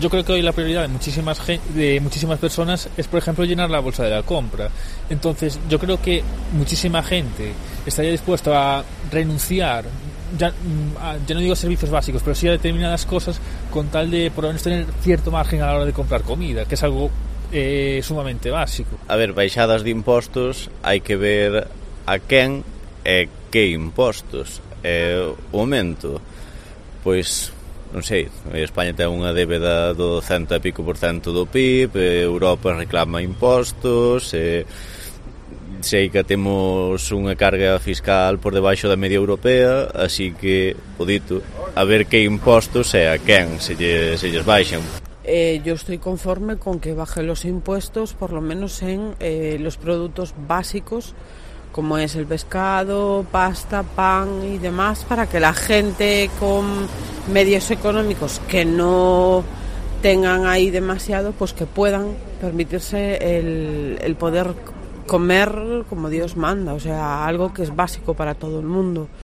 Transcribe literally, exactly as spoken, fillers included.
Yo creo que hoy la prioridad de muchísimas, de muchísimas personas es, por ejemplo, llenar la bolsa de la compra. Entonces, yo creo que muchísima gente estaría dispuesta a renunciar, ya, ya no digo servicios básicos, pero sí a determinadas cosas con tal de por lo menos tener cierto margen a la hora de comprar comida, que es algo eh, sumamente básico. A ver, baixadas de impostos, hai que ver a quen e que impostos. E o momento, pois... non sei, España ten unha débeda do cento e pico por cento do P I B, Europa reclama impostos, e sei que temos unha carga fiscal por debaixo da media europea, así que, o dito, a ver que impostos e a quen se, lle, se lles baixan. Eh, yo estoy conforme con que bajen los impuestos, por lo menos en eh, los productos básicos, como es el pescado, pasta, pan y demás, para que la gente con medios económicos que no tengan ahí demasiado, pues que puedan permitirse el, el poder comer como Dios manda, o sea, algo que es básico para todo el mundo.